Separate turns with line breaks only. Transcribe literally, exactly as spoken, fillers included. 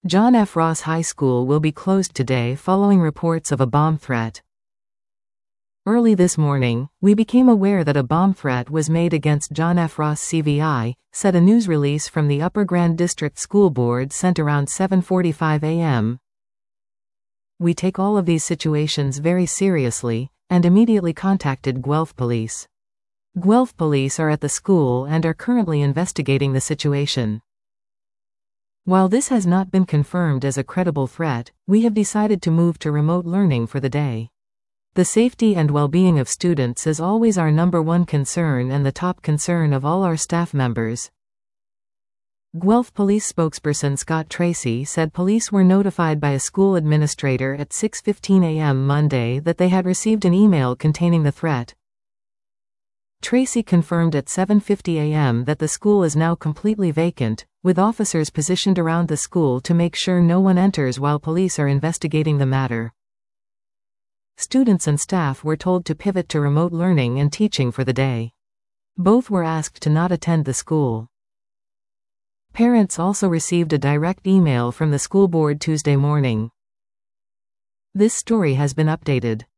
John F. Ross High School will be closed today following reports of a bomb threat. Early this morning, we became aware that a bomb threat was made against John F. Ross C V I, said a news release from the Upper Grand District School Board sent around seven forty-five a m We take all of these situations very seriously, and immediately contacted Guelph Police. Guelph Police are at the school and are currently investigating the situation. While this has not been confirmed as a credible threat, we have decided to move to remote learning for the day. The safety and well-being of students is always our number one concern and the top concern of all our staff members. Guelph Police spokesperson Scott Tracy said police were notified by a school administrator at six fifteen a m Monday that they had received an email containing the threat. Tracy confirmed at seven fifty a m that the school is now completely vacant, with officers positioned around the school to make sure no one enters while police are investigating the matter. Students and staff were told to pivot to remote learning and teaching for the day. Both were asked to not attend the school. Parents also received a direct email from the school board Tuesday morning. This story has been updated.